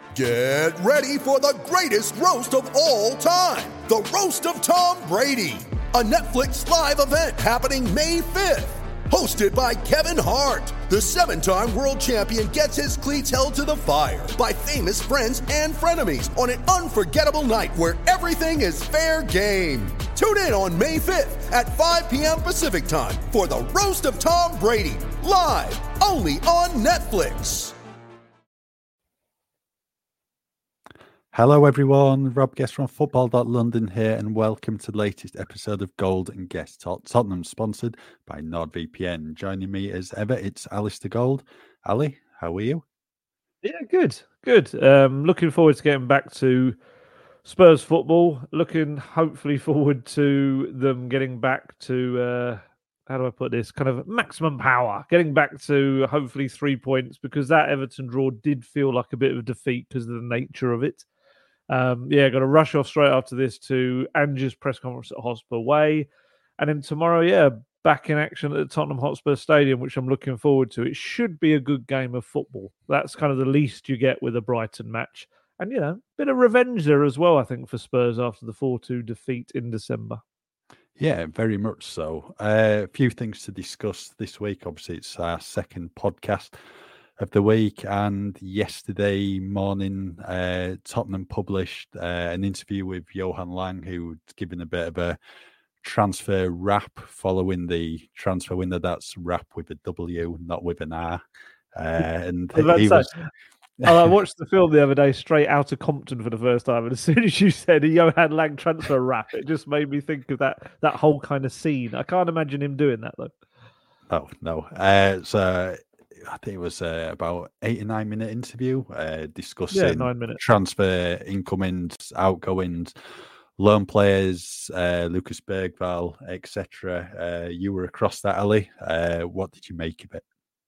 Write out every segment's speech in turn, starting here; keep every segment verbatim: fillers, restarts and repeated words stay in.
Get ready for the greatest roast of all time, the Roast of Tom Brady, a Netflix live event happening May fifth. Hosted by Kevin Hart, the seven-time world champion gets his cleats held to the fire by famous friends and frenemies on an unforgettable night where everything is fair game. Tune in on May fifth at five p.m. Pacific time for the Roast of Tom Brady, live only on Netflix. Hello everyone, Rob Guest from football dot london here, and welcome to the latest episode of Gold and Guest Tot- Tottenham, sponsored by NordVPN. Joining me as ever, it's Alistair Gold. Ali, how are you? Yeah, good, good. Um, looking forward to getting back to Spurs football. Looking hopefully forward to them getting back to, uh, how do I put this, kind of maximum power. Getting back to hopefully three points, because that Everton draw did feel like a bit of a defeat because of the nature of it. Um, yeah, got to rush off straight after this to Ange's press conference at Hotspur Way. And then tomorrow, yeah, back in action at the Tottenham Hotspur Stadium, which I'm looking forward to. It should be a good game of football. That's kind of the least you get with a Brighton match. And, you know, a bit of revenge there as well, I think, for Spurs after the four two defeat in December. Yeah, very much so. Uh, a few things to discuss this week. Obviously, it's our second podcast of the week, and yesterday morning uh, Tottenham published uh, an interview with Johan Lang, who's given a bit of a transfer rap following the transfer window. That's rap with a W, not with an R. Uh, and I was he was... I watched the film the other day straight out of Compton for the first time, and as soon as you said a Johan Lang transfer rap, it just made me think of that that whole kind of scene. I can't imagine him doing that though. Oh no. Uh, so I think it was uh, about eight or nine minute interview uh, discussing yeah, nine minutes. transfer incomings, outgoings, loan players, uh, Lucas Bergvall, et cetera. Uh, you were across that, Ali. Uh, what did you make of it?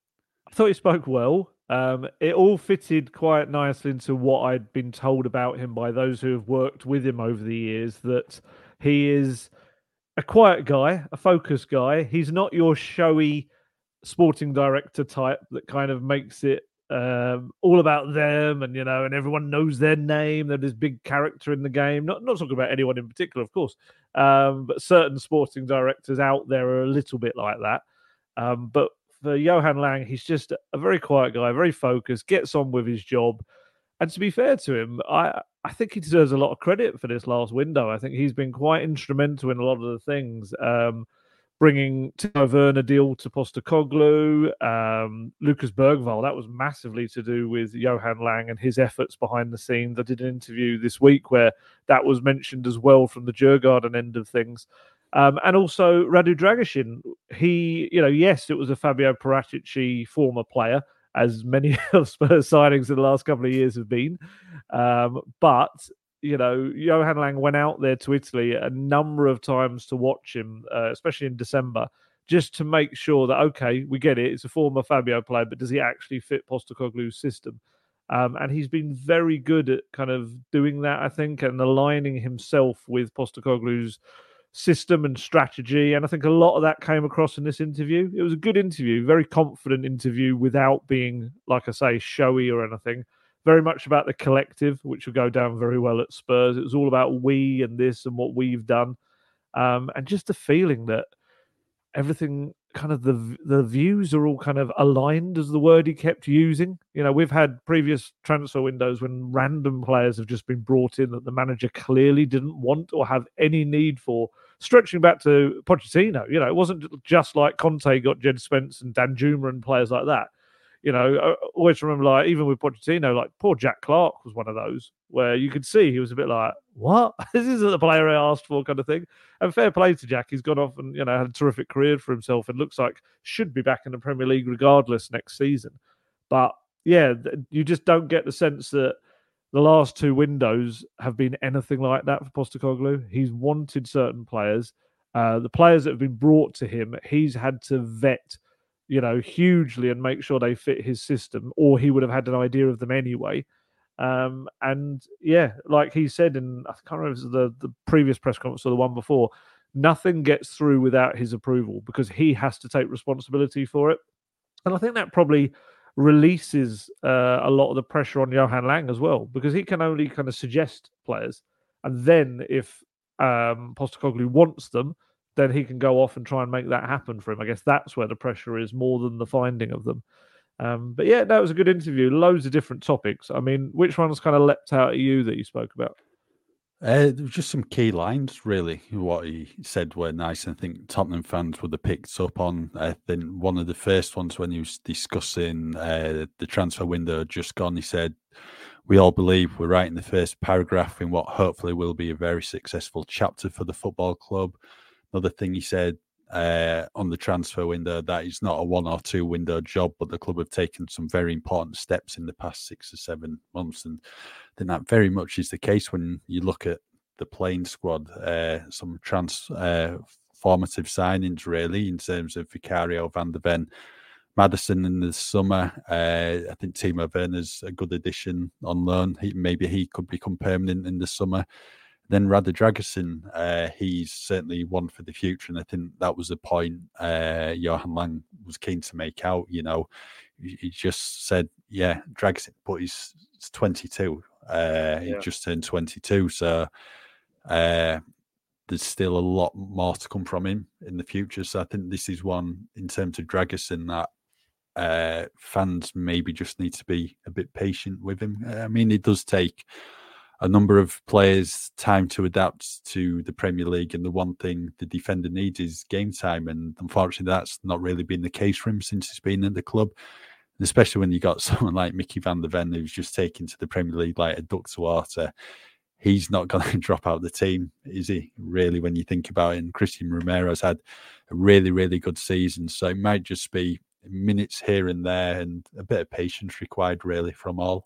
I thought he spoke well. Um, it all fitted quite nicely into what I'd been told about him by those who have worked with him over the years, that he is a quiet guy, a focused guy. He's not your showy sporting director type that kind of makes it um, all about them, and you know, and everyone knows their name. They're this big character in the game. Not not talking about anyone in particular, of course, um, but certain sporting directors out there are a little bit like that. Um, but for Johan Lang, he's just a very quiet guy, very focused, gets on with his job. And to be fair to him, I I think he deserves a lot of credit for this last window. I think he's been quite instrumental in a lot of the things. Um, bringing Timo Werner deal to Postecoglou, um, Lucas Bergvall, that was massively to do with Johan Lang and his efforts behind the scenes. I did an interview this week where that was mentioned as well from the Djurgården end of things. Um, and also Radu Dragusin. He, you know, yes, it was a Fabio Paratici former player, as many of Spurs signings in the last couple of years have been. Um, but you know, Johan Lang went out there to Italy a number of times to watch him, uh, especially in December, just to make sure that, okay, we get it, it's a former Fabio player, but does he actually fit Postecoglou's system? Um, and he's been very good at kind of doing that, I think, and aligning himself with Postecoglou's system and strategy. And I think a lot of that came across in this interview. It was a good interview, very confident interview without being, like I say, showy or anything. Very much about the collective, which will go down very well at Spurs. It was all about we and this and what we've done. Um, and just the feeling that everything kind of the the views are all kind of aligned, as the word he kept using. You know, we've had previous transfer windows when random players have just been brought in that the manager clearly didn't want or have any need for. Stretching back to Pochettino, you know, it wasn't just like Conte got Jed Spence and Danjuma and players like that. You know, I always remember, like, even with Pochettino, like, poor Jack Clark was one of those where you could see he was a bit like, what? This isn't the player I asked for, kind of thing. And fair play to Jack. He's gone off and, you know, had a terrific career for himself and looks like should be back in the Premier League regardless next season. But, yeah, you just don't get the sense that the last two windows have been anything like that for Postecoglou. He's wanted certain players. Uh, the players that have been brought to him, he's had to vet, you know, hugely and make sure they fit his system, or he would have had an idea of them anyway. Um, and yeah, like he said, in I can't remember if it was the, the previous press conference or the one before, nothing gets through without his approval because he has to take responsibility for it. And I think that probably releases uh, a lot of the pressure on Johan Lang as well, because he can only kind of suggest players. And then if um, Postecoglou wants them, then he can go off and try and make that happen for him. I guess that's where the pressure is more than the finding of them. Um, but yeah, that was a good interview. Loads of different topics. I mean, which ones kind of leapt out at you that you spoke about? Uh, there was just some key lines, really. What he said were nice. I think Tottenham fans would have picked up on. I think one of the first ones when he was discussing uh, the transfer window just gone, he said, "We all believe we're writing the first paragraph in what hopefully will be a very successful chapter for the football club." Another thing he said uh, on the transfer window, that it's not a one or two window job, but the club have taken some very important steps in the past six or seven months. And I think that very much is the case when you look at the playing squad, uh, some transformative uh, signings, really, in terms of Vicario, Van der Ven, Maddison in the summer. Uh, I think Timo Werner's a good addition on loan. He, maybe he could become permanent in the summer. Then Radek Dragusin, uh, he's certainly one for the future. And I think that was a point uh, Johan Lang was keen to make out. You know, he just said, yeah, Dragusin, but he's twenty-two. Uh, he yeah. just turned twenty-two. So uh, there's still a lot more to come from him in the future. So I think this is one, in terms of Dragusin, that uh, fans maybe just need to be a bit patient with him. I mean, it does take a number of players time to adapt to the Premier League, and the one thing the defender needs is game time, and unfortunately that's not really been the case for him since he's been at the club, and especially when you got someone like Mickey van der Ven who's just taken to the Premier League like a duck to water. He's not going to drop out of the team, is he, really, when you think about it? And Christian Romero's had a really, really good season, so it might just be minutes here and there and a bit of patience required, really, from all.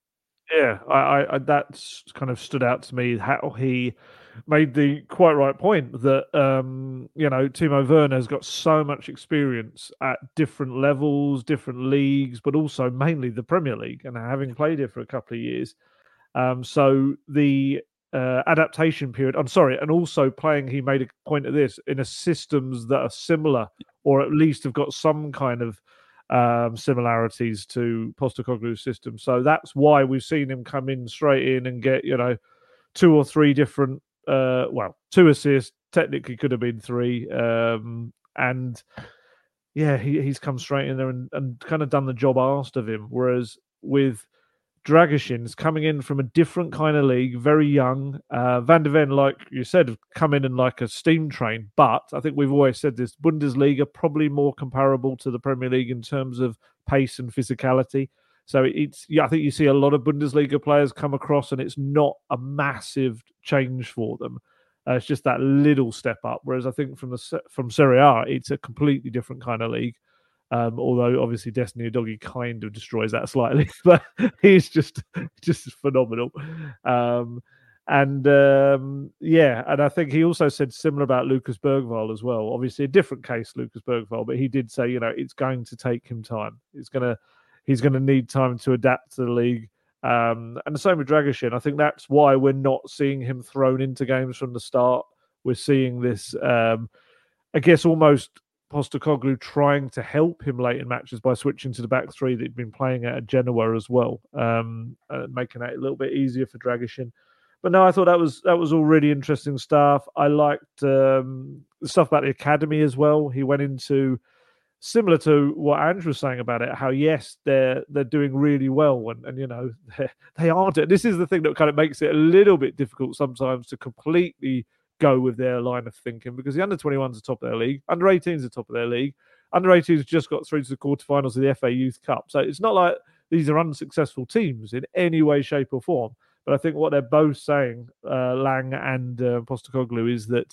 Yeah, I, I that's kind of stood out to me, how he made the quite right point that um, you know, Timo Werner has got so much experience at different levels, different leagues, but also mainly the Premier League, and having played it for a couple of years. Um, so the uh, adaptation period, I'm sorry, and also playing, he made a point of this, in a systems that are similar, or at least have got some kind of Um, similarities to Postecoglou's system. So that's why we've seen him come in straight in and get, you know, two or three different, uh, well, two assists, technically could have been three. Um, and yeah, he, he's come straight in there and, and kind of done the job asked of him. Whereas with Dragusin's coming in from a different kind of league, very young. Uh, Van der Ven, like you said, have come in in like a steam train. But I think we've always said this, Bundesliga probably more comparable to the Premier League in terms of pace and physicality. So it's, yeah, I think you see a lot of Bundesliga players come across and it's not a massive change for them. Uh, it's just that little step up. Whereas I think from the from Serie A, it's a completely different kind of league. Um, although obviously Destiny Udogie kind of destroys that slightly, but he's just just phenomenal. Um, and um, yeah, and I think he also said similar about Lucas Bergvall as well. Obviously a different case, Lucas Bergvall, but he did say, you know, it's going to take him time. It's gonna he's gonna need time to adapt to the league. Um, and the same with Dragusin. I think that's why we're not seeing him thrown into games from the start. We're seeing this, um, I guess, almost Postecoglou trying to help him late in matches by switching to the back three that he'd been playing at Genoa as well, um, uh, making it a little bit easier for Dragusin. But no, I thought that was that was all really interesting stuff. I liked um, the stuff about the academy as well. He went into, similar to what Andrew was saying about it, how yes, they're they're doing really well, and and you know they aren't. This is the thing that kind of makes it a little bit difficult sometimes to completely go with their line of thinking, because the under twenty-ones are top of their league, under eighteens are top of their league, under eighteens just got through to the quarterfinals of the F A Youth Cup. So it's not like these are unsuccessful teams in any way, shape or form. But I think what they're both saying, uh, Lang and uh, Postecoglou, is that...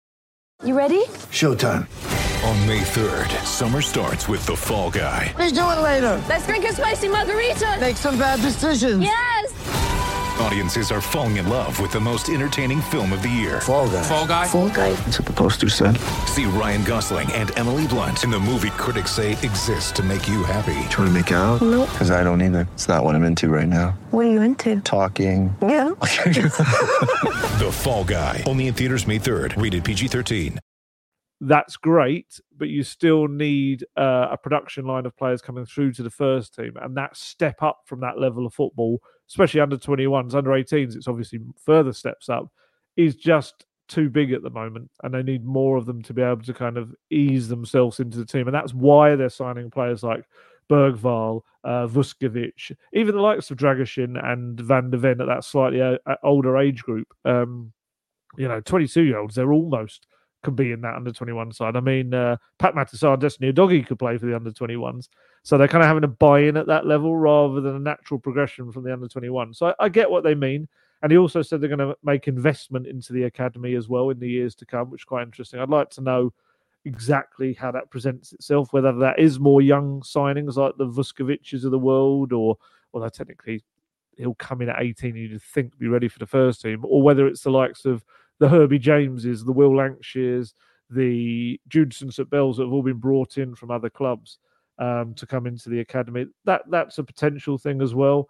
You ready? Showtime. On May third, summer starts with The Fall Guy. Let's do it later. Let's drink a spicy margarita. Make some bad decisions. Yes! Audiences are falling in love with the most entertaining film of the year. Fall Guy. Fall Guy? Fall Guy. That's what the poster said. See Ryan Gosling and Emily Blunt in the movie critics say exists to make you happy. Trying to make it out? Nope. Because I don't either. It's not what I'm into right now. What are you into? Talking. Yeah. The Fall Guy. Only in theaters May third. Rated P G thirteen. that's great, but you still need uh, a production line of players coming through to the first team, and that step up from that level of football, especially under twenty-ones, under eighteens, it's obviously further steps up, is just too big at the moment, and they need more of them to be able to kind of ease themselves into the team, and that's why they're signing players like Bergvall, uh, Vuskovic, even the likes of Dragoshin and Van de Ven at that slightly uh, older age group. Um, you know, twenty-two-year-olds, they're almost could be in that under twenty-one side. I mean, uh, Pat Matasar and Destiny Udogie could play for the under twenty-ones. So they're kind of having to buy in at that level rather than a natural progression from the under twenty-one. So I, I get what they mean. And he also said they're going to make investment into the academy as well in the years to come, which is quite interesting. I'd like to know exactly how that presents itself, whether that is more young signings like the Vuskovics of the world, or although technically he'll come in at eighteen, you'd think be ready for the first team, or whether it's the likes of the Herbie Jameses, the Will Lankshears, the Judson St Bells that have all been brought in from other clubs um, to come into the academy. That that's a potential thing as well.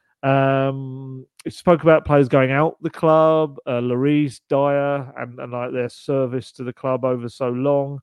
Um, he spoke about players going out the club, uh, Lloris, Dyer, and, and like their service to the club over so long.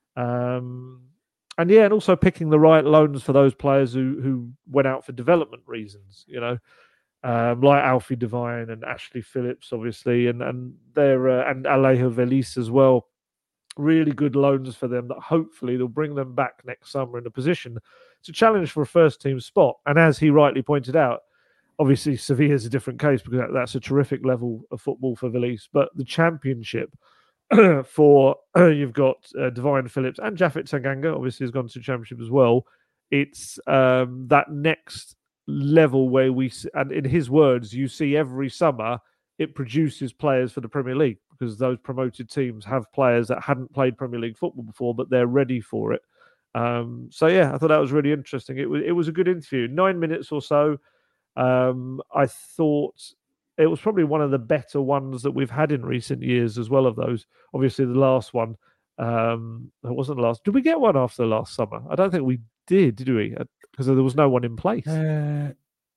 Um, and yeah, and also picking the right loans for those players who who went out for development reasons, you know. Um, like Alfie Devine and Ashley Phillips, obviously, and and they're uh, and Alejo Velis as well. Really good loans for them that hopefully they'll bring them back next summer in a position to challenge for a first team spot. And as he rightly pointed out, obviously Sevilla is a different case because that, that's a terrific level of football for Velis. But the Championship for uh, you've got uh, Devine Phillips and Japhet Tanganga, obviously has gone to the Championship as well. It's um, that next level where we, and in his words, you see every summer it produces players for the Premier League because those promoted teams have players that hadn't played Premier League football before, but they're ready for it. Um, so yeah, I thought that was really interesting. It was it was a good interview, nine minutes or so. Um, I thought it was probably one of the better ones that we've had in recent years as well. Of those, obviously the last one, um, it wasn't the last. Did we get one after the last summer? I don't think we did, did we? Because there was no one in place. Uh,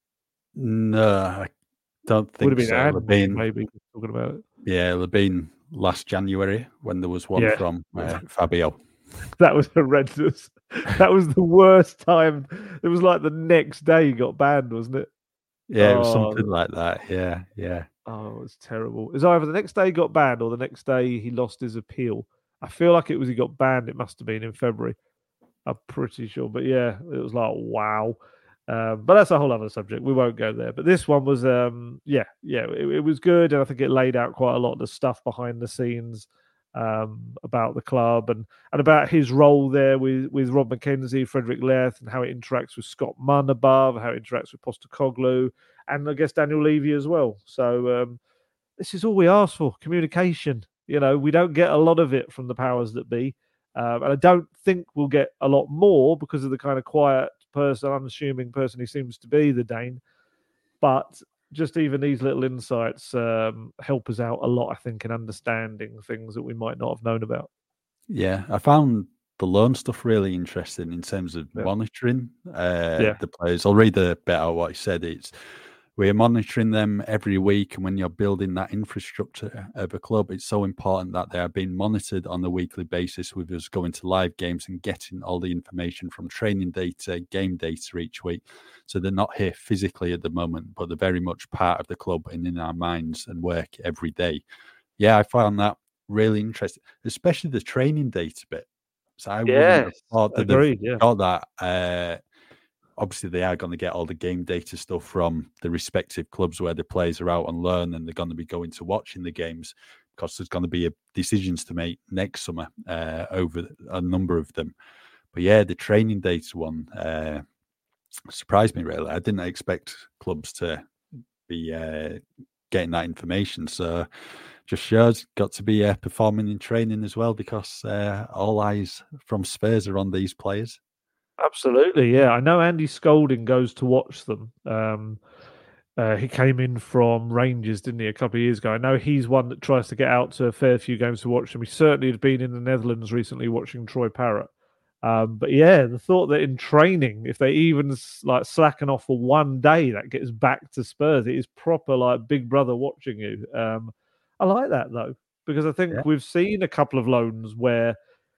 no, I don't think Would have been so. Adam, been, maybe talking about it. Yeah, it'll have been last January when there was one Yeah. from uh, Fabio. That was horrendous. That was the worst time. It was like the next day he got banned, wasn't it? Yeah, it was Oh. something like that. Yeah, yeah. Oh, it was terrible. It was either the next day he got banned or the next day he lost his appeal. I feel like it was he got banned. It must have been in February. I'm pretty sure. But yeah, it was like, wow. Um, but that's a whole other subject. We won't go there. But this one was, um, yeah, yeah, it, it was good. And I think it laid out quite a lot of the stuff behind the scenes um, about the club and, and about his role there with, with Rob McKenzie, Frederick Leith, and how it interacts with Scott Munn above, how it interacts with Postecoglou, and I guess Daniel Levy as well. So um, this is all we ask for, communication. You know, we don't get a lot of it from the powers that be. Um, and I don't think we'll get a lot more because of the kind of quiet person, unassuming person he seems to be, the Dane. But just even these little insights um, help us out a lot, I think, in understanding things that we might not have known about. Yeah, I found the loan stuff really interesting in terms of Yeah. monitoring uh, Yeah. the players. I'll read a bit out what he said. It's we're monitoring them every week, and when you're building that infrastructure of a club, it's so important that they are being monitored on a weekly basis with us going to live games and getting all the information from training data, game data each week. So they're not here physically at the moment, but they're very much part of the club and in our minds and work every day. Yeah, I found that really interesting, especially the training data bit. So I wouldn't have Yes, thought that agreed, they've yeah. got that. Uh, obviously, they are going to get all the game data stuff from the respective clubs where the players are out on loan, and they're going to be going to watching the games because there's going to be a, decisions to make next summer uh, over a number of them. But yeah, the training data one uh, surprised me, really. I didn't expect clubs to be uh, getting that information. So just shows got to be uh, performing in training as well, because uh, all eyes from Spurs are on these players. Absolutely, yeah. I know Andy Scolding goes to watch them. Um, uh, he came in from Rangers, didn't he, a couple of years ago? I know he's one that tries to get out to a fair few games to watch them. He certainly had been in the Netherlands recently watching Troy Parrott. Um, but yeah, the thought that in training, if they even like slacken off for one day, that gets back to Spurs. It is proper like Big Brother watching you. Um, I like that though, because I think Yeah. we've seen a couple of loans where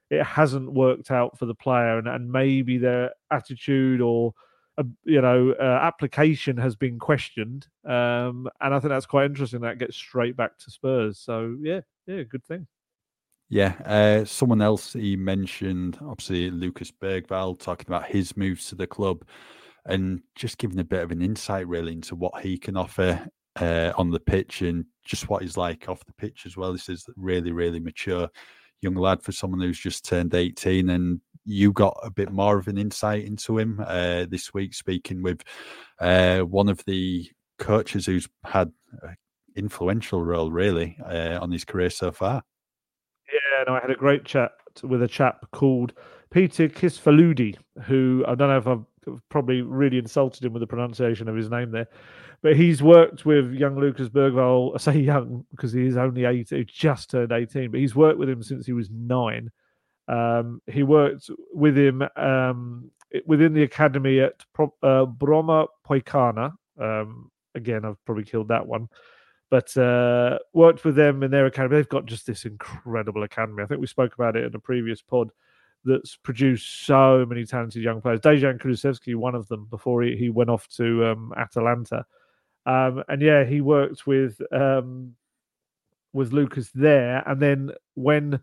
it hasn't worked out for the player, and, and maybe their attitude or uh, you know uh, application has been questioned. Um, and I think that's quite interesting. That gets straight back to Spurs. So yeah, yeah, good thing. Yeah, uh, someone else he mentioned, obviously Lucas Bergvall, talking about his moves to the club and just giving a bit of an insight really into what he can offer uh, on the pitch and just what he's like off the pitch as well. This is really, really mature young lad for someone who's just turned eighteen, and you got a bit more of an insight into him uh, this week, speaking with uh, one of the coaches who's had an influential role really uh, on his career so far. Yeah, no, I had a great chat with a chap called Peter Kisfaludi, who I don't know if I've probably really insulted him with the pronunciation of his name there, but he's worked with young Lucas Bergvall. I say young because he's only eighteen, he just turned eighteen, but he's worked with him since he was nine. Um, he worked with him um, within the academy at uh, Broma Poikana. Um, again, I've probably killed that one. But uh, worked with them in their academy. They've got just this incredible academy. I think we spoke about it in a previous pod that's produced so many talented young players. Dejan Kulusevski, one of them, before he, he went off to um, Atalanta. Um, and yeah, he worked with um, with Lucas there. And then when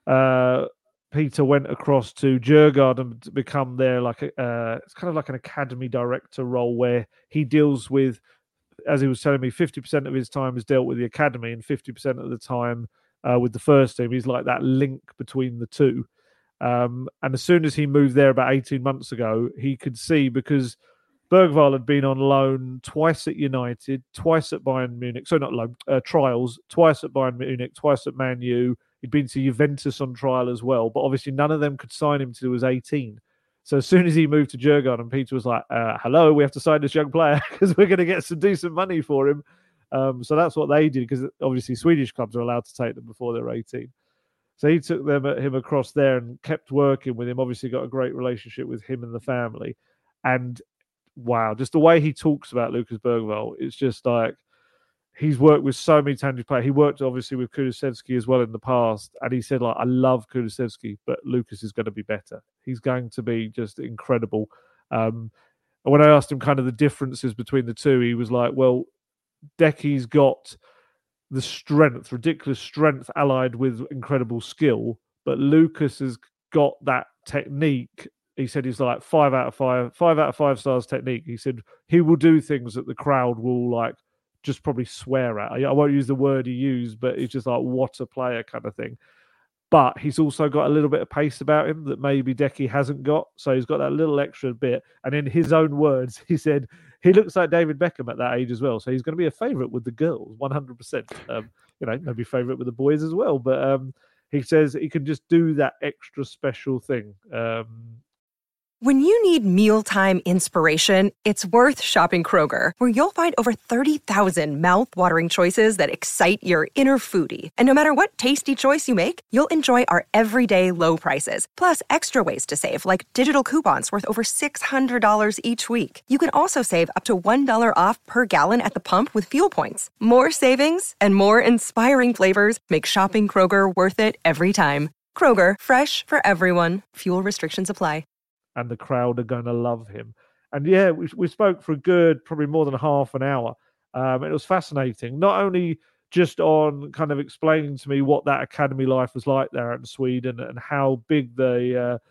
uh, Peter went across to Djurgården to become their, like, a, uh, it's kind of like an academy director role where he deals with, as he was telling me, fifty percent of his time is dealt with the academy and fifty percent of the time uh, with the first team. He's like that link between the two. Um, and as soon as he moved there about eighteen months ago, he could see, because Bergvall had been on loan twice at United, twice at Bayern Munich, so not loan, uh, trials, twice at Bayern Munich, twice at Man U. He'd been to Juventus on trial as well, but obviously none of them could sign him till he was eighteen. So as soon as he moved to Djurgården, Peter was like, uh, hello, we have to sign this young player because we're going to get some decent money for him. Um, so that's what they did, because obviously Swedish clubs are allowed to take them before they're eighteen. So he took them him across there and kept working with him. Obviously got a great relationship with him and the family. And wow, just the way he talks about Lucas Bergvall, it's just like, he's worked with so many talented players. He worked obviously with Kulusevski as well in the past. And he said, like, I love Kulusevski, but Lucas is going to be better. He's going to be just incredible. Um, and when I asked him kind of the differences between the two, he was like, well, Decky's got the strength, ridiculous strength allied with incredible skill, but Lucas has got that technique. He said he's like five out of five, five out of five stars technique. He said he will do things that the crowd will like just probably swear at. I won't use the word he used, but it's just like, what a player kind of thing. But he's also got a little bit of pace about him that maybe Decky hasn't got. So he's got that little extra bit. And in his own words, he said he looks like David Beckham at that age as well. So he's going to be a favourite with the girls, one hundred percent. Um, you know, maybe favourite with the boys as well. But um, he says he can just do that extra special thing. Um, When you need mealtime inspiration, it's worth shopping Kroger, where you'll find over thirty thousand mouth-watering choices that excite your inner foodie. And no matter what tasty choice you make, you'll enjoy our everyday low prices, plus extra ways to save, like digital coupons worth over six hundred dollars each week. You can also save up to one dollar off per gallon at the pump with fuel points. More savings and more inspiring flavors make shopping Kroger worth it every time. Kroger, fresh for everyone. Fuel restrictions apply. And the crowd are going to love him. And yeah, we, we spoke for a good, probably more than half an hour. Um, it was fascinating, not only just on kind of explaining to me what that academy life was like there in Sweden and how big the uh,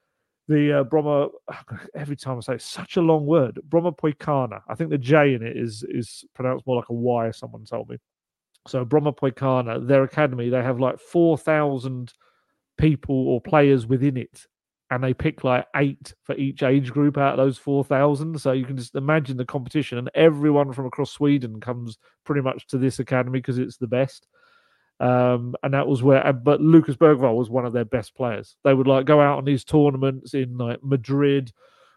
the uh, Broma, every time I say it's such a long word, Broma Poikana. I think the J in it is is pronounced more like a Y, someone told me. So Broma Poikana, their academy, they have like four thousand people or players within it. And they pick like eight for each age group out of those four thousand. So you can just imagine the competition. And everyone from across Sweden comes pretty much to this academy because it's the best. Um, and that was where, but Lucas Bergvall was one of their best players. They would like go out on these tournaments in like Madrid,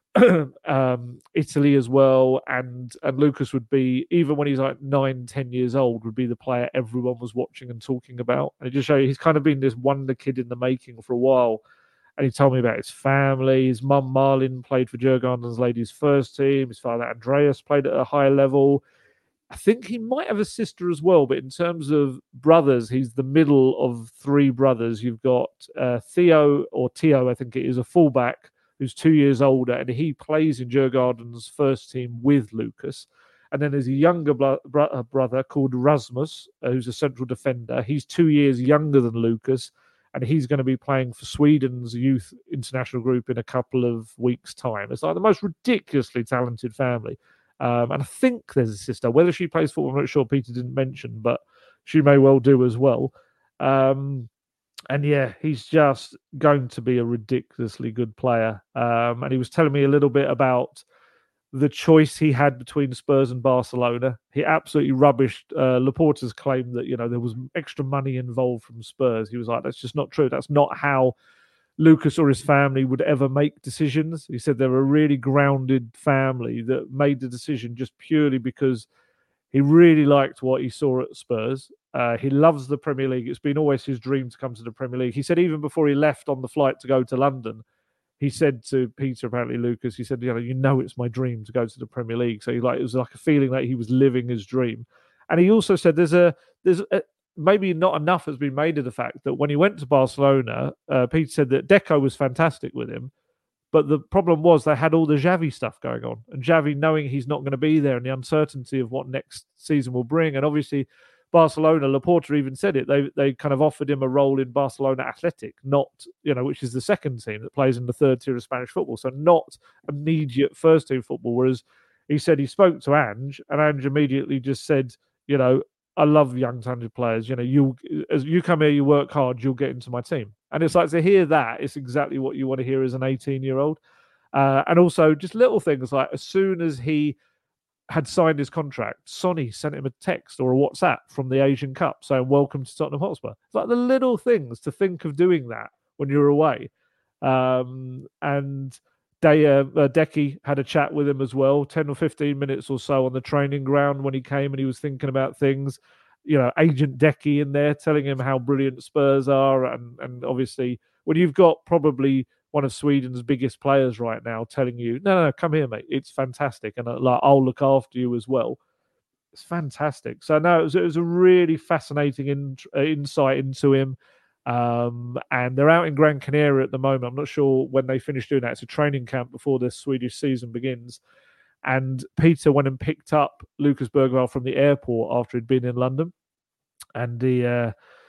um, Italy as well. And, and Lucas would be, even when he's like nine, ten years old, would be the player everyone was watching and talking about. And it just shows you he's kind of been this wonder kid in the making for a while. And he told me about his family. His mum, Marlin, played for Djurgården's ladies' first team. His father, Andreas, played at a high level. I think he might have a sister as well, but in terms of brothers, he's the middle of three brothers. You've got uh, Theo, or Theo, I think it is, a fullback who's two years older, and he plays in Djurgården's first team with Lucas. And then there's a younger bro- bro- brother called Rasmus, uh, who's a central defender. He's two years younger than Lucas, and he's going to be playing for Sweden's youth international group in a couple of weeks' time. It's like the most ridiculously talented family. Um, and I think there's a sister. Whether she plays football, I'm not sure. Peter didn't mention, but she may well do as well. Um, and yeah, he's just going to be a ridiculously good player. Um, and he was telling me a little bit about the choice he had between Spurs and Barcelona. He absolutely rubbished uh, Laporta's claim that, you know, there was extra money involved from Spurs. He was like, that's just not true. That's not how Lucas or his family would ever make decisions. He said they're a really grounded family that made the decision just purely because he really liked what he saw at Spurs. Uh, he loves the Premier League. It's been always his dream to come to the Premier League. He said even before he left on the flight to go to London, he said to Peter, apparently Lucas, he said, you know, you know, it's my dream to go to the Premier League. So he like it was like a feeling that he was living his dream. And he also said there's a there's a, maybe not enough has been made of the fact that when he went to Barcelona, uh, Peter said that Deco was fantastic with him, but the problem was they had all the Xavi stuff going on, and Xavi knowing he's not going to be there and the uncertainty of what next season will bring. And obviously Barcelona, Laporta even said it, they they kind of offered him a role in Barcelona Athletic, not, you know, which is the second team that plays in the third tier of Spanish football, so not immediate first team football. Whereas he said he spoke to Ange, and Ange immediately just said, you know, I love young talented players. You know, you as you come here, you work hard, you'll get into my team. And it's like to hear that, it's exactly what you want to hear as an eighteen-year-old. Uh, and also just little things like as soon as he had signed his contract, Sonny sent him a text or a WhatsApp from the Asian Cup saying, welcome to Tottenham Hotspur. It's like the little things to think of doing that when you're away. Um, and They, uh, uh, Decky had a chat with him as well, ten or fifteen minutes or so on the training ground when he came and he was thinking about things. You know, Agent Decky in there telling him how brilliant Spurs are. And, and obviously, when you've got probably one of Sweden's biggest players right now telling you, no, no, no, come here, mate. It's fantastic. And uh, like, I'll look after you as well. It's fantastic. So, no, it was, it was a really fascinating in, uh, insight into him. Um, and they're out in Gran Canaria at the moment. I'm not sure when they finish doing that. It's a training camp before the Swedish season begins. And Peter went and picked up Lucas Bergvall from the airport after he'd been in London. And he, uh,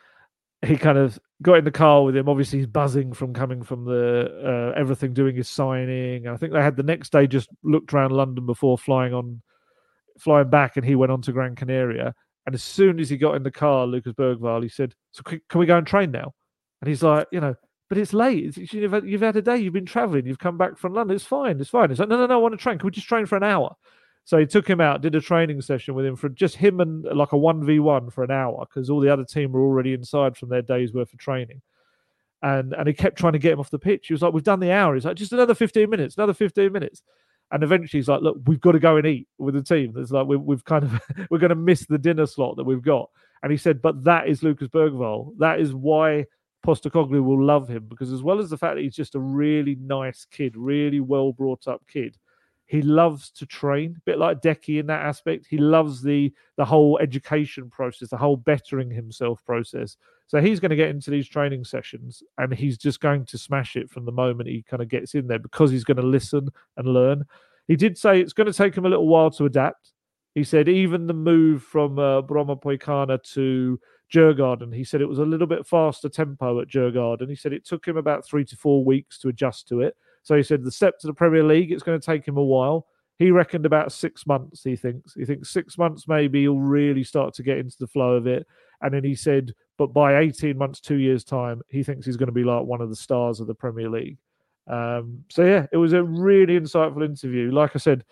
he kind of got in the car with him. Obviously, he's buzzing from coming from the uh, everything, doing his signing. And I think they had the next day just looked around London before flying on, flying back, and he went on to Gran Canaria. And as soon as he got in the car, Lucas Bergvall, he said, so can we go and train now? And he's like, you know, but it's late. It's, you've, had, you've had a day. You've been traveling. You've come back from London. It's fine. It's fine. He's like, no, no, no, I want to train. Can we just train for an hour? So he took him out, did a training session with him for just him and like a one v one for an hour because all the other team were already inside from their day's worth of training. And, and he kept trying to get him off the pitch. He was like, we've done the hour. He's like, just another fifteen minutes, another fifteen minutes. And eventually he's like, look, we've got to go and eat with the team. It's like, we, we've kind of, we're going to miss the dinner slot that we've got. And he said, but that is Lucas Bergvall. That is why Postecoglou will love him, because as well as the fact that he's just a really nice kid, really well brought up kid, he loves to train, a bit like Decky in that aspect. He loves the the whole education process, the whole bettering himself process. So he's going to get into these training sessions and he's just going to smash it from the moment he kind of gets in there because he's going to listen and learn. He did say it's going to take him a little while to adapt. He said even the move from uh, Broma Poikana to Djurgården, he said it was a little bit faster tempo at Djurgården. He said it took him about three to four weeks to adjust to it. So he said the step to the Premier League, it's going to take him a while. He reckoned about six months, he thinks. He thinks six months maybe he'll really start to get into the flow of it. And then he said, but by eighteen months, two years' time, he thinks he's going to be like one of the stars of the Premier League. Um, so, yeah, it was a really insightful interview. Like I said,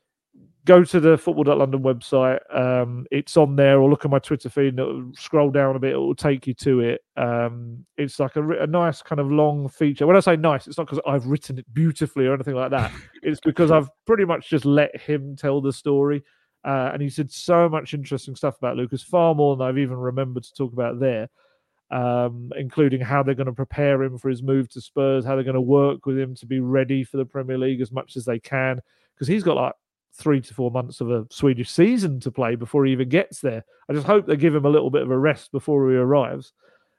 go to the football dot london website. Um, it's on there, or look at my Twitter feed. It'll scroll down a bit. It will take you to it. Um, it's like a, a nice kind of long feature. When I say nice, it's not because I've written it beautifully or anything like that. It's because I've pretty much just let him tell the story. Uh, and he said so much interesting stuff about Lucas, far more than I've even remembered to talk about there, um, including how they're going to prepare him for his move to Spurs, how they're going to work with him to be ready for the Premier League as much as they can. Because he's got like three to four months of a Swedish season to play before he even gets there. I just hope they give him a little bit of a rest before he arrives.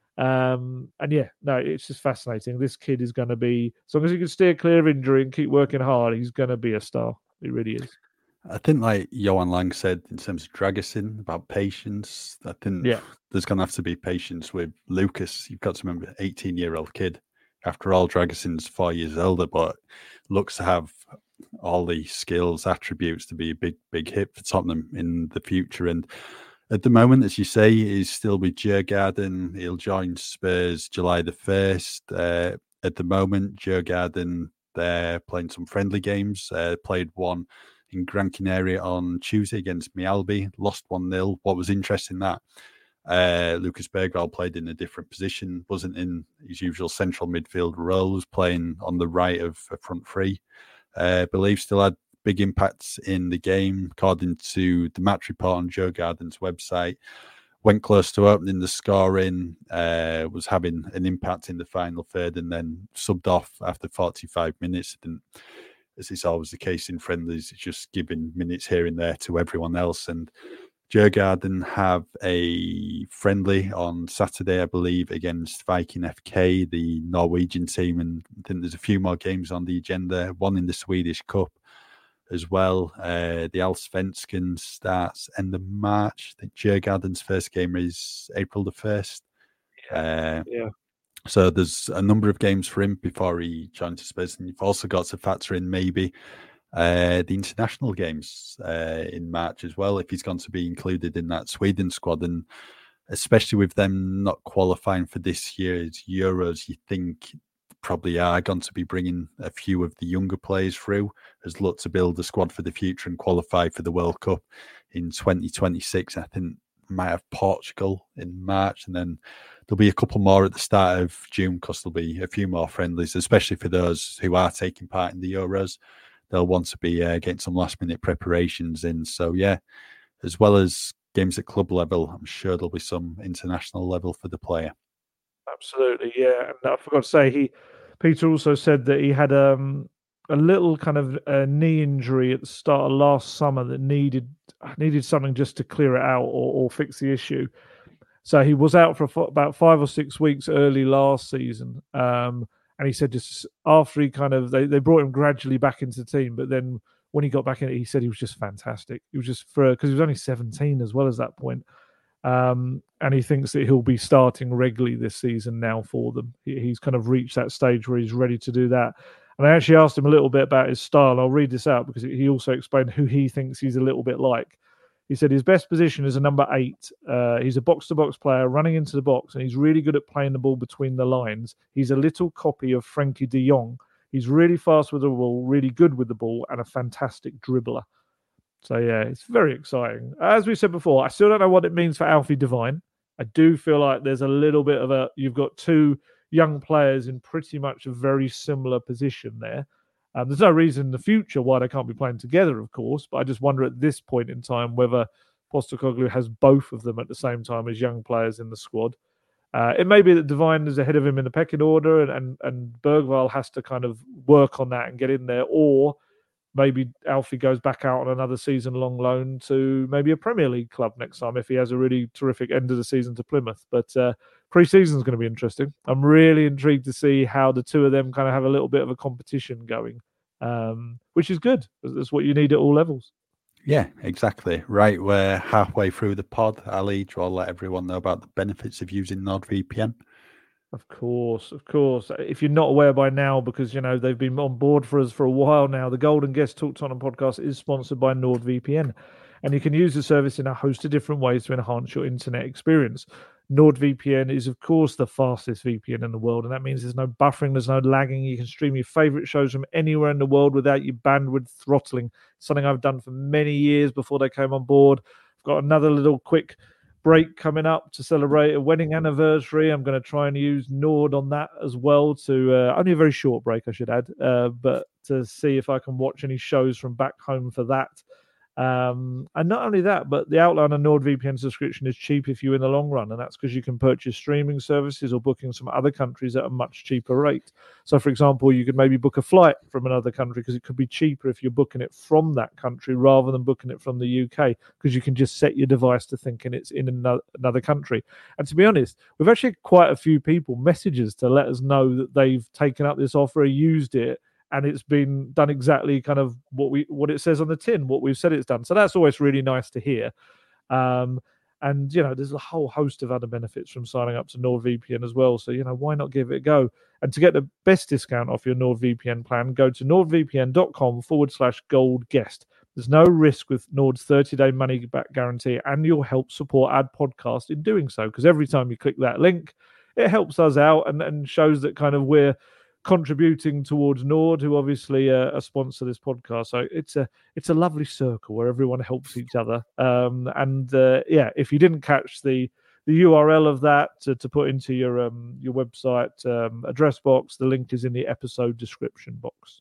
Um, and yeah, no, it's just fascinating. This kid is going to be, as long as he can steer clear of injury and keep working hard, he's going to be a star. He really is. I think, like Johan Lang said, in terms of Dragusin, about patience, I think yeah. there's going to have to be patience with Lucas. You've got to remember, eighteen-year-old kid. After all, Dragusin's four years older, but looks to have all the skills, attributes to be a big, big hit for Tottenham in the future. And at the moment, as you say, he's still with Djurgården. He'll join Spurs July the first. Uh, at the moment, Djurgården, they're playing some friendly games. Uh, played one in Gran Canaria on Tuesday against Mjällby, lost one nil. What was interesting that uh, Lucas Bergvall played in a different position, wasn't in his usual central midfield role, was playing on the right of a front three. Uh, I believe still had big impacts in the game, according to the match report on Djurgården's website. Went close to opening the scoring, uh, was having an impact in the final third, and then subbed off after forty-five minutes. Didn't, as is always the case in friendlies, it's just giving minutes here and there to everyone else. And Djurgården have a friendly on Saturday, I believe, against Viking F K, the Norwegian team. And I think there's a few more games on the agenda, one in the Swedish Cup as well. Uh, the Allsvenskan starts end of March. I think Djurgården's first game is April the first. Uh, yeah. So there's a number of games for him before he joins Spurs. And you've also got to factor in maybe uh, the international games uh, in March as well, if he's going to be included in that Sweden squad. And especially with them not qualifying for this year's Euros, you think probably are going to be bringing a few of the younger players through as look to build a squad for the future and qualify for the World Cup in twenty twenty-six. I think might have Portugal in March, and then there'll be a couple more at the start of June because there'll be a few more friendlies, especially for those who are taking part in the Euros. They'll want to be uh, getting some last minute preparations in. So yeah, as well as games at club level, I'm sure there'll be some international level for the player. Absolutely, yeah. And I forgot to say, he Peter also said that he had um, a little kind of uh, knee injury at the start of last summer that needed needed something just to clear it out or, or fix the issue. So he was out for f- about five or six weeks early last season. Um, and he said just after he kind of, they, they brought him gradually back into the team. But then when he got back in, he said he was just fantastic. He was just for, because he was only seventeen as well as that point. Um, and he thinks that he'll be starting regularly this season now for them. He, he's kind of reached that stage where he's ready to do that. And I actually asked him a little bit about his style. I'll read this out because he also explained who he thinks he's a little bit like. He said his best position is a number eight. Uh, he's a box-to-box player running into the box, and he's really good at playing the ball between the lines. He's a little copy of Frankie de Jong. He's really fast with the ball, really good with the ball, and a fantastic dribbler. So, yeah, it's very exciting. As we said before, I still don't know what it means for Alfie Devine. I do feel like there's a little bit of a... You've got two young players in pretty much a very similar position there. Um, there's no reason in the future why they can't be playing together, of course, but I just wonder at this point in time whether Postecoglou has both of them at the same time as young players in the squad. Uh, it may be that Devine is ahead of him in the pecking order and, and, and Bergvall has to kind of work on that and get in there, or maybe Alfie goes back out on another season-long loan to maybe a Premier League club next time if he has a really terrific end of the season to Plymouth. But uh, pre-season is going to be interesting. I'm really intrigued to see how the two of them kind of have a little bit of a competition going, um, which is good. That's what you need at all levels. Yeah, exactly. Right, we're halfway through the pod. Ali, do you want to let everyone know about the benefits of using NordVPN? Of course, of course. If you're not aware by now, because, you know, they've been on board for us for a while now, the Golden Guest Talk Tottenham podcast is sponsored by NordVPN. And you can use the service in a host of different ways to enhance your internet experience. NordVPN is, of course, the fastest V P N in the world. And that means there's no buffering, there's no lagging. You can stream your favorite shows from anywhere in the world without your bandwidth throttling. Something I've done for many years before they came on board. I've got another little quick break coming up to celebrate a wedding anniversary. I'm going to try and use Nord on that as well to uh, only a very short break, I should add, uh, but to see if I can watch any shows from back home for that. Um, and not only that, but the Outlander NordVPN subscription is cheap if you in the long run, and that's because you can purchase streaming services or book in some other countries at a much cheaper rate. So, for example, you could maybe book a flight from another country because it could be cheaper if you're booking it from that country rather than booking it from the U K, because you can just set your device to thinking it's in another, another country. And to be honest, we've actually had quite a few people messages to let us know that they've taken up this offer, used it, and it's been done exactly kind of what we what it says on the tin, what we've said it's done. So that's always really nice to hear. Um, and, you know, there's a whole host of other benefits from signing up to NordVPN as well. So, you know, why not give it a go? And to get the best discount off your NordVPN plan, go to nordvpn.com forward slash gold guest. There's no risk with Nord's thirty-day money-back guarantee, and you'll help support Ad Podcast in doing so, because every time you click that link, it helps us out and, and shows that kind of we're contributing towards Nord, who obviously uh, a sponsor this podcast. So it's a it's a lovely circle where everyone helps each other. Um, and uh, yeah, if you didn't catch the the U R L of that to, to put into your um, your website um, address box, the link is in the episode description box.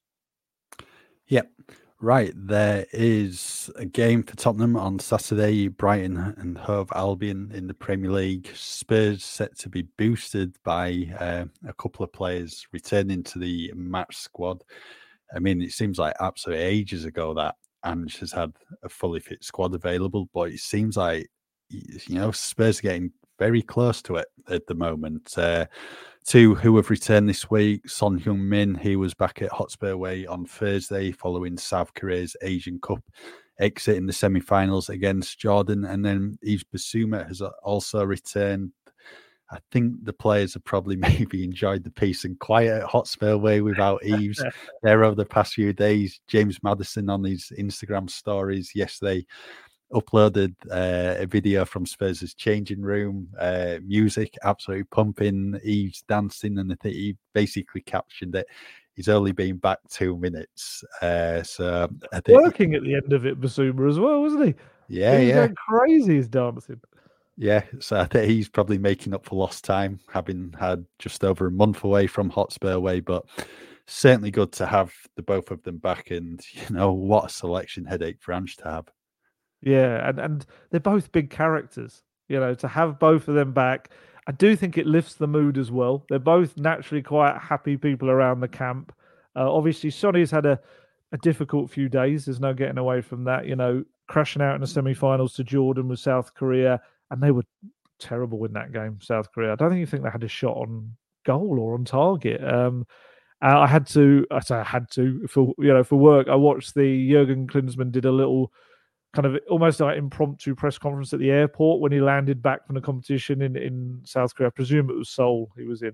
Yep. Right, there is a game for Tottenham on Saturday, Brighton and Hove Albion in the Premier League. Spurs set to be boosted by uh, a couple of players returning to the match squad. I mean, it seems like absolutely ages ago that Ange has had a fully fit squad available, but it seems like, you know, Spurs are getting very close to it at the moment. Uh, two who have returned this week: Son Heung-min, he was back at Hotspur Way on Thursday following South Korea's Asian Cup exit in the semi-finals against Jordan, and then Yves Bissouma has also returned. I think the players have probably maybe enjoyed the peace and quiet at Hotspur Way without Yves there over the past few days. James Maddison on his Instagram stories yesterday uploaded uh, a video from Spurs' changing room, uh, music absolutely pumping, Yves dancing, and I think he basically captioned it. He's only been back two minutes. Uh, so I think working at the end of it, Bissouma as well, wasn't he? Yeah, he was yeah. going crazy, he's dancing. Yeah, so I think he's probably making up for lost time, having had just over a month away from Hotspur Way, but certainly good to have the both of them back, and, you know, what a selection headache for Ange to have. Yeah, and, and they're both big characters. You know, to have both of them back, I do think it lifts the mood as well. They're both naturally quite happy people around the camp. Uh, obviously, Sonny's had a, a difficult few days. There's no getting away from that. You know, crashing out in the semi-finals to Jordan with South Korea, and they were terrible in that game, South Korea. I don't even think they had a shot on goal or on target. Um, I had to, I say I had to, for you know, for work, I watched the Jurgen Klinsmann did a little kind of almost like impromptu press conference at the airport when he landed back from the competition in, in South Korea. I presume it was Seoul he was in.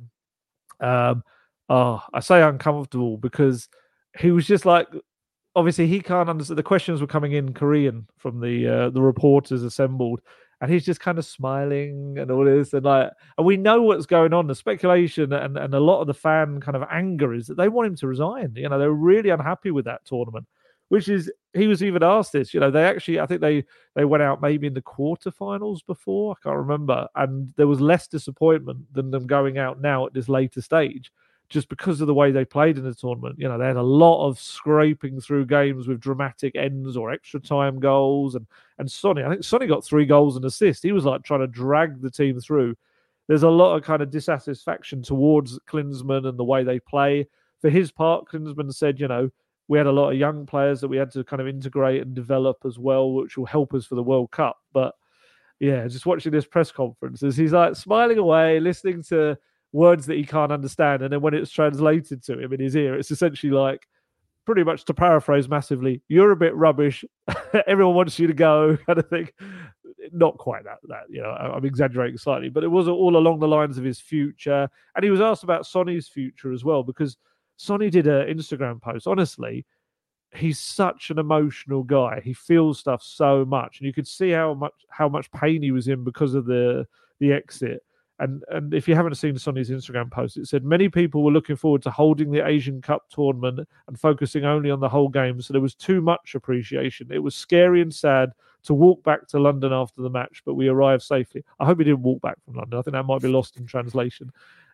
Um, oh, I say uncomfortable because he was just like, obviously he can't understand. The questions were coming in Korean from the uh, the reporters assembled, and he's just kind of smiling and all this, and like, and we know what's going on. The speculation and, and a lot of the fan kind of anger is that they want him to resign. You know, they're really unhappy with that tournament. Which is, he was even asked this, you know, they actually, I think they they went out maybe in the quarterfinals before, I can't remember, and there was less disappointment than them going out now at this later stage, just because of the way they played in the tournament. You know, they had a lot of scraping through games with dramatic ends or extra time goals, and and Sonny, I think Sonny got three goals and assist. He was like trying to drag the team through. There's a lot of kind of dissatisfaction towards Klinsmann and the way they play. For his part, Klinsmann said, you know, we had a lot of young players that we had to kind of integrate and develop as well, which will help us for the World Cup. But yeah, just watching this press conference, as he's like smiling away, listening to words that he can't understand. And then when it's translated to him in his ear, it's essentially like, pretty much to paraphrase massively, you're a bit rubbish. Everyone wants you to go, kind of thing. Not quite that, that, you know, I'm exaggerating slightly, but it was all along the lines of his future. And he was asked about Sonny's future as well, because Sonny did an Instagram post. Honestly, he's such an emotional guy. He feels stuff so much, and you could see how much how much pain he was in because of the the exit. And and if you haven't seen Sonny's Instagram post, it said many people were looking forward to holding the Asian Cup tournament and focusing only on the whole game. So there was too much appreciation. It was scary and sad to walk back to London after the match, but we arrived safely. I hope he didn't walk back from London. I think that might be lost in translation.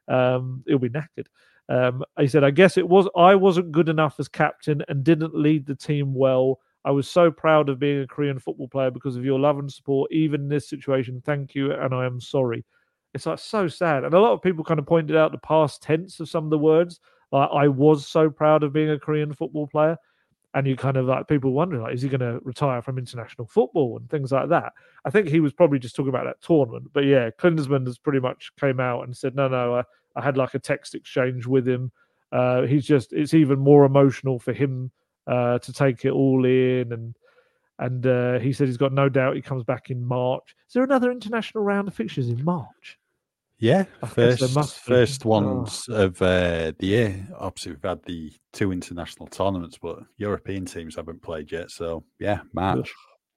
Um, he'll be knackered. Um, he said, I guess it was I wasn't good enough as captain and didn't lead the team well. I was so proud of being a Korean football player because of your love and support, even in this situation. Thank you, and I am sorry. It's like so sad. And a lot of people kind of pointed out the past tense of some of the words. Like, I was so proud of being a Korean football player. And you kind of like people wondering, like, is he going to retire from international football and things like that? I think he was probably just talking about that tournament. But yeah, Klinsmann has pretty much came out and said, no, no, I, I had like a text exchange with him. Uh, he's just, it's even more emotional for him uh, to take it all in. And and uh, he said he's got no doubt he comes back in March. Is there another international round of fixtures in March? Yeah, I guess there first must be. first Oh. ones of uh, the year. Obviously, we've had the two international tournaments, but European teams haven't played yet. So yeah, March.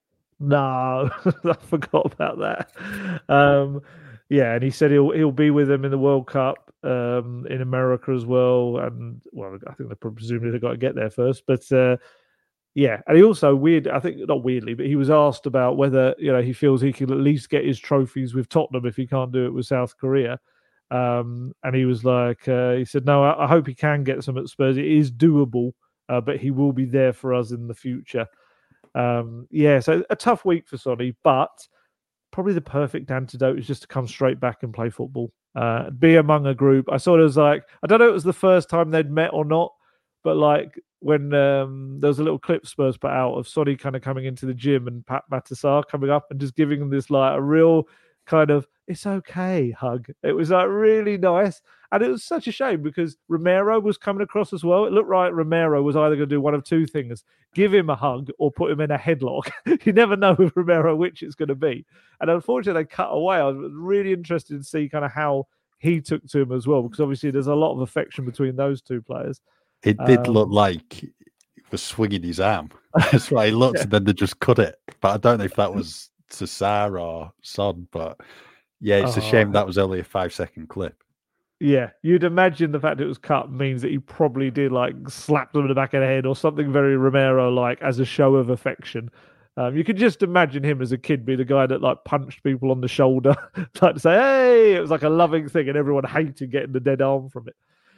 No, I forgot about that. Um, yeah, and he said he'll he'll be with them in the World Cup um, in America as well. And well, I think they presumably they've got to get there first. But uh, yeah, and he also weird. I think not weirdly, but he was asked about whether you know he feels he can at least get his trophies with Tottenham if he can't do it with South Korea. Um, and he was like, uh, he said, no, I, I hope he can get some at Spurs. It is doable, uh, but he will be there for us in the future. Um, yeah, so a tough week for Sonny, but probably the perfect antidote is just to come straight back and play football. Uh, be among a group. I sort of was like, I don't know if it was the first time they'd met or not, but like when um, there was a little clip Spurs put out of Sonny kind of coming into the gym and Pat Matasar coming up and just giving him this like a real kind of it's okay hug. It was like really nice. And it was such a shame because Romero was coming across as well. It looked like Romero was either going to do one of two things, give him a hug or put him in a headlock. You never know with Romero which it's going to be. And unfortunately, they cut away. I was really interested to see kind of how he took to him as well, because obviously there's a lot of affection between those two players. It did Um, look like he was swinging his arm. That's why he looked, Yeah. and then they just cut it. But I don't know if that was Tassar or Son. But yeah, it's a Oh, shame that was only a five second clip. Yeah, you'd imagine the fact it was cut means that he probably did like slap them in the back of the head or something very Romero-like as a show of affection. Um, you could just imagine him as a kid be the guy that like punched people on the shoulder, like to say, "Hey!" It was like a loving thing, and everyone hated getting the dead arm from it.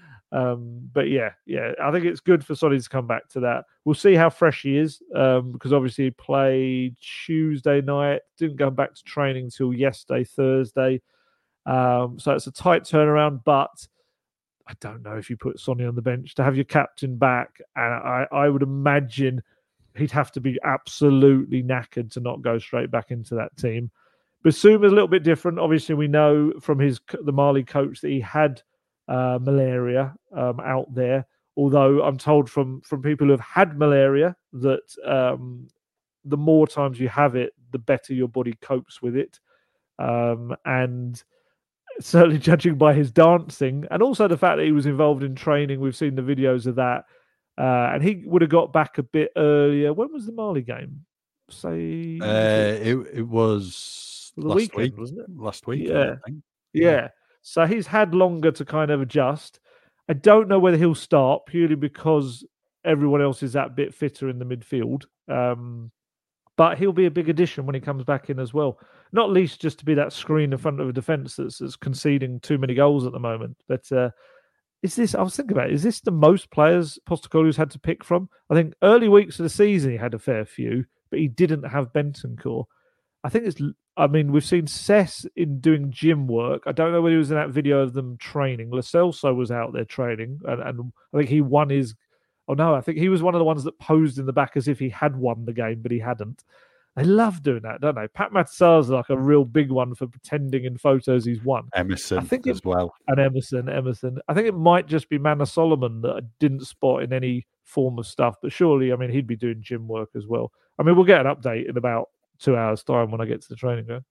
Um, but yeah, yeah, I think it's good for Sonny to come back to that. We'll see how fresh he is, um, because obviously he played Tuesday night, didn't go back to training until yesterday, Thursday. Um, so it's a tight turnaround, but I don't know if you put Sonny on the bench to have your captain back. And I, I would imagine he'd have to be absolutely knackered to not go straight back into that team. Bissouma's a little bit different. Obviously, we know from his the Mali coach that he had uh, malaria um, out there. Although I'm told from from people who have had malaria that um, the more times you have it, the better your body copes with it. Um, and certainly judging by his dancing and also the fact that he was involved in training, we've seen the videos of that. Uh, and he would have got back a bit earlier. When was the Mali game? Say, Uh, was it it it was the last weekend, week, wasn't it? last week. Yeah. I think. Yeah. So he's had longer to kind of adjust. I don't know whether he'll start purely because everyone else is that bit fitter in the midfield. Um, but he'll be a big addition when he comes back in as well. Not least just to be that screen in front of a defence that's, that's conceding too many goals at the moment. But uh, is this, I was thinking about it, is this the most players Postecoglou's had to pick from? I think early weeks of the season he had a fair few, but he didn't have Bentancur. I think it's, I mean, we've seen Cess in doing gym work. I don't know whether he was in that video of them training. Lo Celso was out there training, and, and I think he won his, oh no, I think he was one of the ones that posed in the back as if he had won the game, but he hadn't. They love doing that, don't they? Pat Matasar's like a real big one for pretending in photos he's won. Emerson I think as it, well. And Emerson, Emerson. I think it might just be Manor Solomon that I didn't spot in any form of stuff, but surely, I mean, he'd be doing gym work as well. I mean, we'll get an update in about two hours' time when I get to the training ground.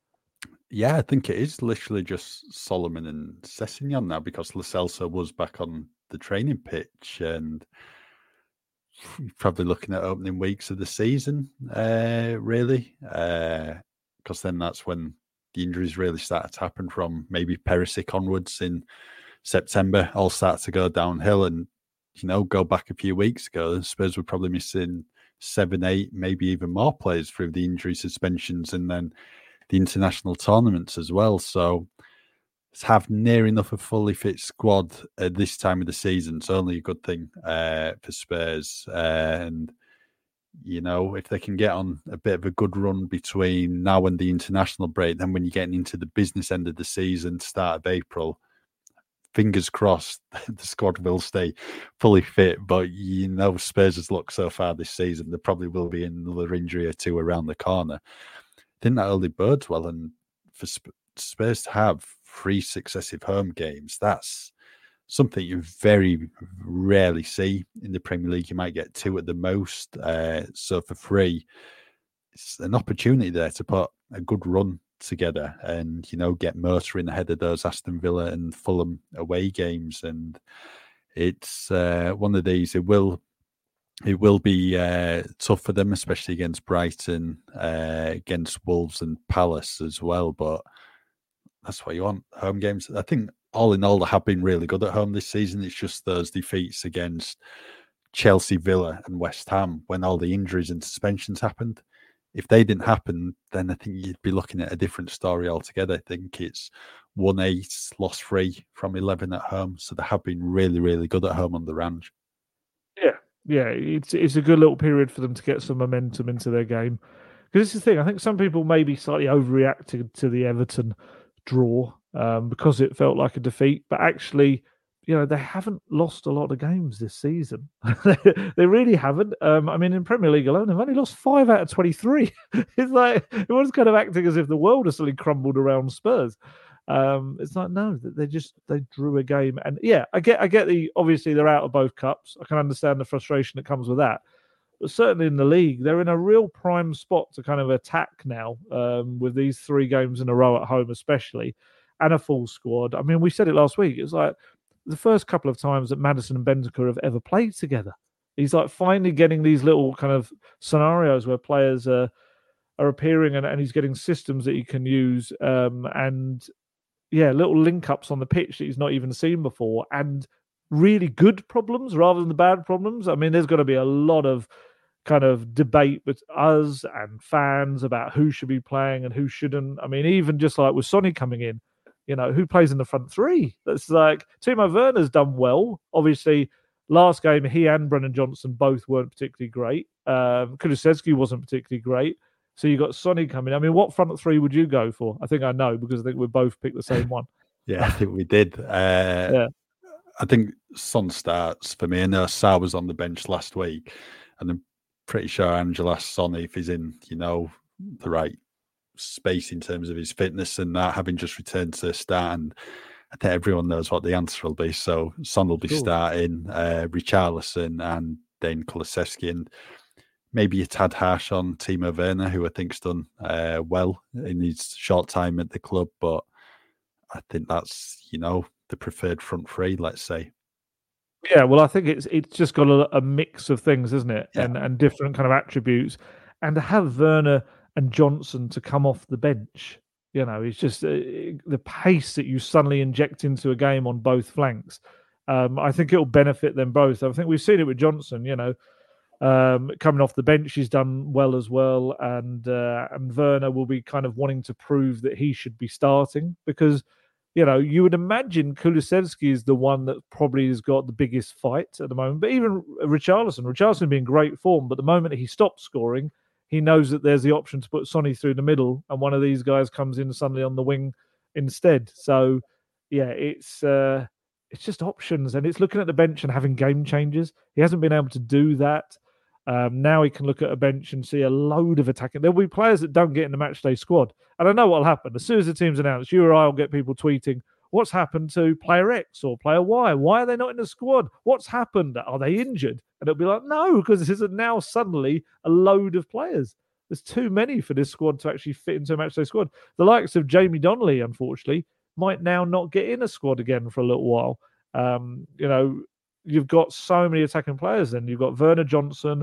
Yeah, I think it is literally just Solomon and Sessegnon now because Lo Celso was back on the training pitch and you're probably looking at opening weeks of the season, uh, really, because uh, then that's when the injuries really started to happen from maybe Perisic onwards in September, all start to go downhill. And, you know, go back a few weeks ago, Spurs were probably missing seven, eight, maybe even more players through the injury suspensions and then the international tournaments as well. So to have near enough a fully fit squad at this time of the season is only a good thing uh, for Spurs. Uh, and You know, if they can get on a bit of a good run between now and the international break, then when you're getting into the business end of the season, start of April, fingers crossed, the squad will stay fully fit. But, you know, Spurs has looked so far this season, there probably will be another injury or two around the corner. I think that only bodes well. And for Spurs to have three successive home games, that's something you very rarely see in the Premier League. You might get two at the most. Uh, so for three, it's an opportunity there to put a good run together and, you know, get motoring ahead of those Aston Villa and Fulham away games. And it's uh, one of these, it will it will be uh, tough for them, especially against Brighton, uh, against Wolves and Palace as well. But that's what you want, home games. I think all in all, they have been really good at home this season. It's just those defeats against Chelsea, Villa and West Ham when all the injuries and suspensions happened. If they didn't happen, then I think you'd be looking at a different story altogether. I think it's won eight, lost three from eleven at home. So they have been really, really good at home on the Range. Yeah, yeah. It's, it's a good little period for them to get some momentum into their game. Because this is the thing, I think some people may be slightly overreacting to the Everton draw um, because it felt like a defeat, but actually, you know, they haven't lost a lot of games this season. They really haven't. Um, I mean, in Premier League alone, they've only lost five out of twenty-three. It's like everyone's kind of acting as if the world has suddenly crumbled around Spurs. Um, it's like no, they just they drew a game, and yeah, I get I get the obviously they're out of both cups. I can understand the frustration that comes with that. But certainly in the league, they're in a real prime spot to kind of attack now um, with these three games in a row at home, especially, and a full squad. I mean, we said it last week. It's like the first couple of times that Maddison and Bentancur have ever played together. He's like finally getting these little kind of scenarios where players are are appearing, and, and he's getting systems that he can use, um, and yeah, little link ups on the pitch that he's not even seen before, and really good problems rather than the bad problems. I mean, there's going to be a lot of kind of debate with us and fans about who should be playing and who shouldn't. I mean, even just like with Sonny coming in, you know, who plays in the front three? That's like Timo Werner's done well. Obviously, last game, he and Brennan Johnson both weren't particularly great. Um, Kulusevski wasn't particularly great. So you got Sonny coming. I mean, what front three would you go for? I think I know because I think we both picked the same one. Yeah, I think we did. Uh, yeah. I think Son starts for me. I know Sarr was on the bench last week, and I'm pretty sure Angelas Sonny, if he's in, you know, the right space in terms of his fitness and that, having just returned to the start, and I think everyone knows what the answer will be. So Son will be cool. starting, uh, Richarlison and then Kulusevski, and maybe a tad harsh on Timo Werner, who I think's done uh, well in his short time at the club, but I think that's, you know, the preferred front three, let's say. Yeah, well, I think it's it's just got a, a mix of things, isn't it? Yeah. And and different kind of attributes. And to have Werner and Johnson to come off the bench, you know, it's just uh, the pace that you suddenly inject into a game on both flanks. Um, I think it'll benefit them both. I think we've seen it with Johnson, you know, um, coming off the bench, he's done well as well. And, uh, and Werner will be kind of wanting to prove that he should be starting because, you know, you would imagine Kulusevski is the one that probably has got the biggest fight at the moment. But even Richarlison, Richarlison being in great form, but the moment he stops scoring, he knows that there's the option to put Sonny through the middle, and one of these guys comes in suddenly on the wing instead. So, yeah, it's uh, it's just options, and it's looking at the bench and having game changers. He hasn't been able to do that. Um, now he can look at a bench and see a load of attacking. There'll be players that don't get in the matchday squad. And I know what will happen. As soon as the team's announced, you or I will get people tweeting, what's happened to player X or player Y? Why are they not in the squad? What's happened? Are they injured? And it'll be like, no, because this is now suddenly a load of players. There's too many for this squad to actually fit into a matchday squad. The likes of Jamie Donnelly, unfortunately, might now not get in a squad again for a little while. Um, you know, you've got so many attacking players then. You've got Werner Johnson,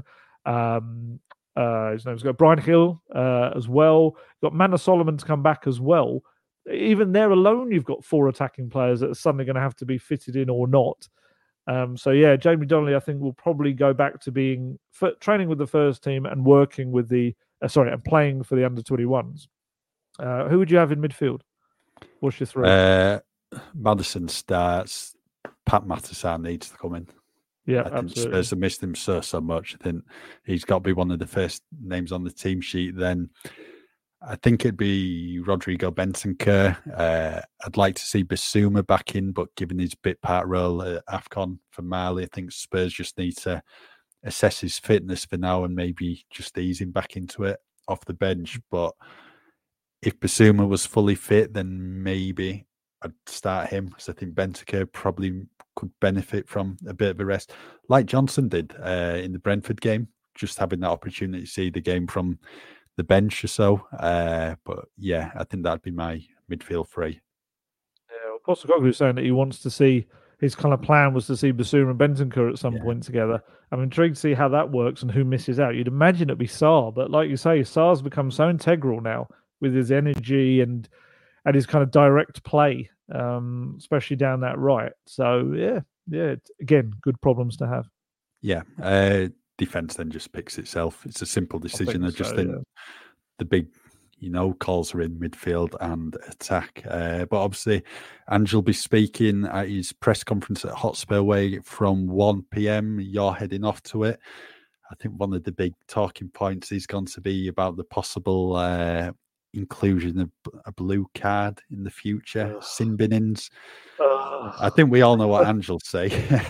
um, uh, his name's got Brian Hill uh, as well. You've got Manor Solomon to come back as well. Even there alone, you've got four attacking players that are suddenly going to have to be fitted in or not. Um, so, yeah, Jamie Donnelly, I think, will probably go back to being f- training with the first team and working with the, uh, sorry, and playing for the under twenty-ones. Uh, who would you have in midfield? What's your three? Uh, Maddison starts. Pat Mattison needs to come in. Yeah, I think absolutely. Spurs have missed him so, so much. I think he's got to be one of the first names on the team sheet. Then I think it'd be Rodrigo Bentancur. Uh, I'd like to see Basuma back in, but given his bit part role at AFCON for Mali, I think Spurs just need to assess his fitness for now and maybe just ease him back into it off the bench. But if Basuma was fully fit, then maybe I'd start him, because I think Bentancur probably could benefit from a bit of a rest, like Johnson did uh, in the Brentford game, just having that opportunity to see the game from the bench or so. Uh, but yeah, I think that'd be my midfield three. Yeah, well, Postecoglou is saying that he wants to see, his kind of plan was to see Basuma and Bentancur at some Yeah. point together. I'm intrigued to see how that works and who misses out. You'd imagine it'd be Sarr, but like you say, Sarr's become so integral now with his energy and and his kind of direct play, um, especially down that right. So yeah, yeah, again, good problems to have. Yeah, uh, defense then just picks itself. It's a simple decision. I, think just so, think yeah. the big, you know, calls are in midfield and attack. Uh, but obviously, Ange will be speaking at his press conference at Hotspur Way from one p.m. You're heading off to it. I think one of the big talking points is going to be about the possible uh, inclusion of a blue card in the future, Ugh. sin binnings. Ugh. I think we all know what Ange will say.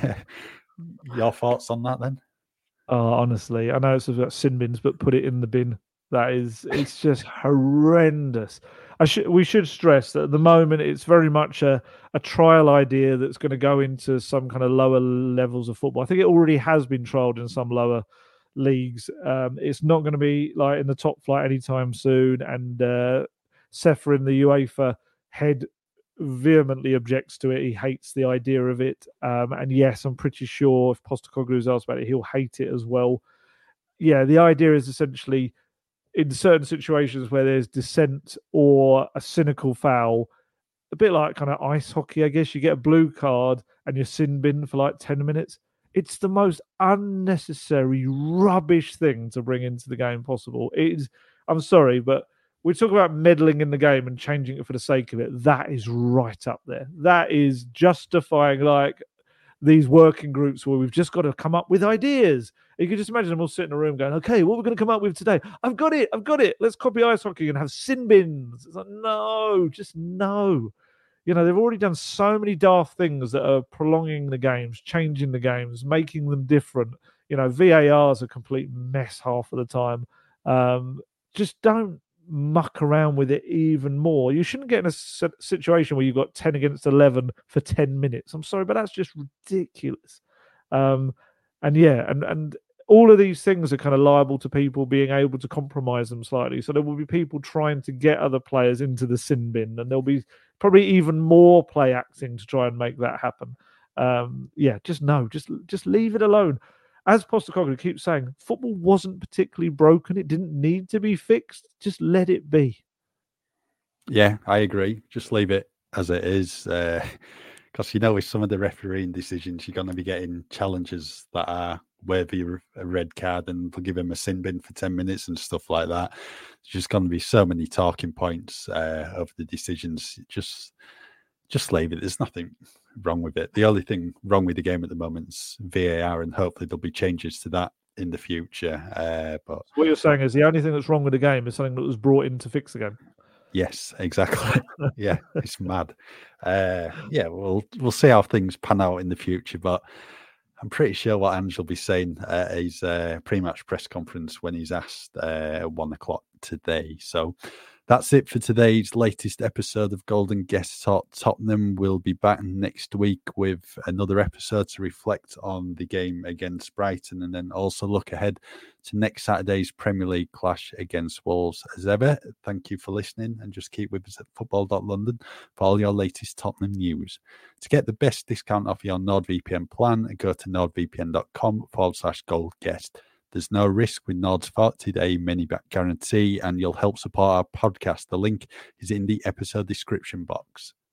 Your thoughts on that then? Oh, honestly, I know it's about sin bins, but put it in the bin. That is, it's just horrendous. I should, we should stress that at the moment it's very much a, a trial idea that's going to go into some kind of lower levels of football. I think it already has been trialed in some lower leagues. Um, it's not going to be like in the top flight anytime soon. And uh, Seferin, the UEFA head, vehemently objects to it. He hates the idea of it. Um, and yes, I'm pretty sure if Postecoglou's asked about it, he'll hate it as well. Yeah, the idea is essentially in certain situations where there's dissent or a cynical foul, a bit like kind of ice hockey, I guess, you get a blue card and you're sin bin for like ten minutes. It's the most unnecessary, rubbish thing to bring into the game possible. It is, I'm sorry, but we talk about meddling in the game and changing it for the sake of it. That is right up there. That is justifying like these working groups where we've just got to come up with ideas. You can just imagine them all sitting in a room going, okay, what are we going to come up with today? I've got it. I've got it. Let's copy ice hockey and have sin bins. It's like, no, just no. You know, they've already done so many daft things that are prolonging the games, changing the games, making them different. You know, V A R is a complete mess half of the time. Um, just don't muck around with it even more. You shouldn't get in a situation where you've got ten against eleven for ten minutes. I'm sorry, but that's just ridiculous. Um, and yeah, and, and all of these things are kind of liable to people being able to compromise them slightly. So there will be people trying to get other players into the sin bin, and there'll be probably even more play acting to try and make that happen. Um, yeah, just no, just just leave it alone. As Postecoglou keeps saying, football wasn't particularly broken. It didn't need to be fixed. Just let it be. Yeah, I agree. Just leave it as it is. Because, uh, you know, with some of the refereeing decisions, you're going to be getting challenges that are worthy of a red card, and they'll give him a sin bin for ten minutes and stuff like that. There's just going to be so many talking points uh, of the decisions. Just, just leave it. There's nothing wrong with it. The only thing wrong with the game at the moment is V A R, and hopefully there'll be changes to that in the future. Uh, but what you're saying is the only thing that's wrong with the game is something that was brought in to fix the game. Yes, exactly. Yeah, it's mad. Uh, yeah, we'll we'll see how things pan out in the future, but I'm pretty sure what Ange will be saying at his uh, pre-match press conference when he's asked uh, at one o'clock today. So that's it for today's latest episode of Golden Guest Talk Tottenham. We'll be back next week with another episode to reflect on the game against Brighton, and then also look ahead to next Saturday's Premier League clash against Wolves. As ever, thank you for listening, and just keep with us at football dot london for all your latest Tottenham news. To get the best discount off your NordVPN plan, go to nordvpn.com forward slash goldguest. There's no risk with Nord's forty-day money-back guarantee, and you'll help support our podcast. The link is in the episode description box.